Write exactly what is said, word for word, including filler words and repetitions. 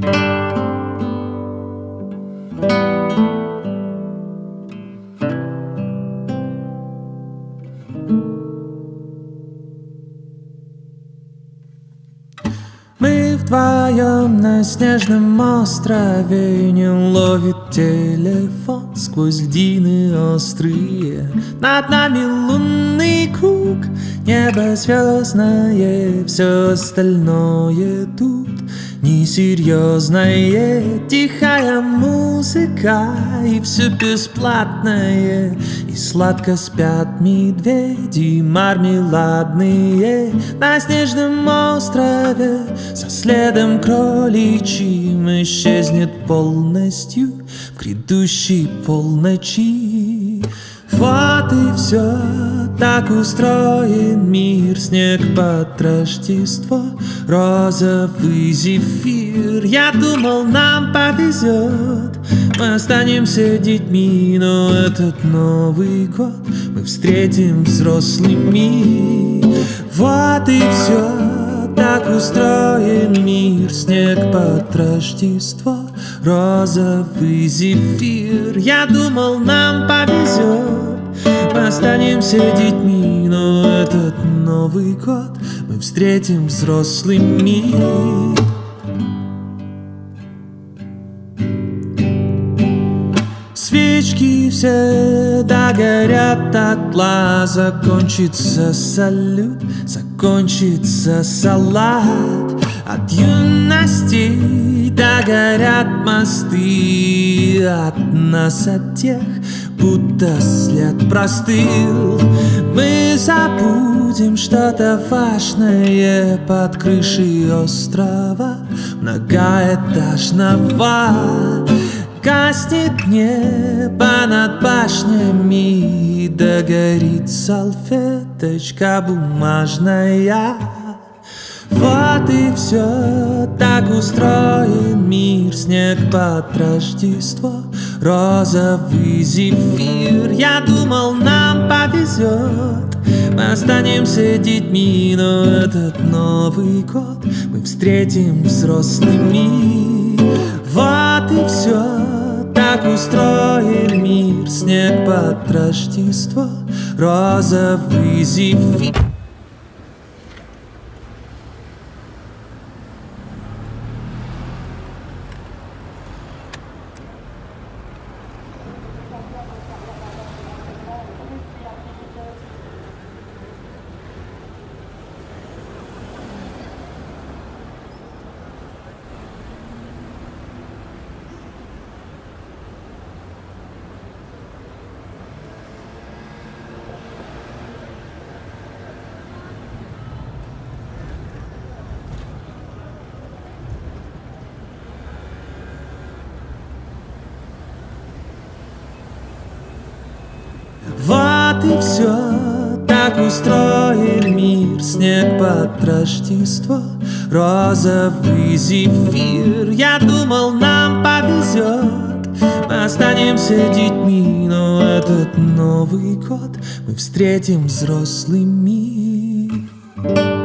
Мы вдвоем на снежном острове, не ловит телефон сквозь льдины острые. Над нами лунный круг, небо звездное, все остальное тут несерьезное. Тихая музыка и все бесплатное, и сладко спят медведи мармеладные. На снежном острове со следом кроличьим исчезнет полностью в грядущей полночи. Вот и все, так устроен мир. Снег под Рождество, розовый зефир. Я думал, нам повезет, мы останемся детьми, но этот Новый год мы встретим взрослыми. Вот и все, так устроен мир. Снег под Рождество, розовый зефир. Я думал, нам повезет, мы останемся детьми, но этот Новый год мы встретим взрослыми. Свечки все догорят дотла, закончится салют, закончится салат. От юности догорят мосты, от нас, от тех, будто след простыл. Мы забудем что-то важное под крышей острова многоэтажного. Гаснет небо над башнями, догорит салфеточка бумажная. Вот и все, так устроен мир. Снег под Рождество, розовый зефир. Я думал, нам повезет, мы останемся детьми, но этот Новый год мы встретим взрослыми. Вот и все, так устроен мир. Снег под Рождество, розовый зефир. Вот и все, так устроен мир. Снег под Рождество, розовый зефир. Я думал, нам повезет, мы останемся детьми, но этот Новый год мы встретим взрослыми.